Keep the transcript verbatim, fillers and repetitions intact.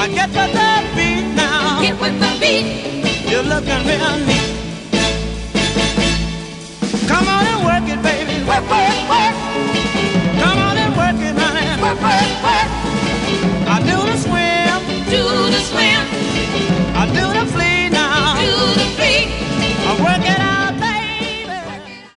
Get with the beat now. Get with the beat. You're looking real neat. Come on and work it, baby. Work, work, work. Come on and work it, honey. Work, work,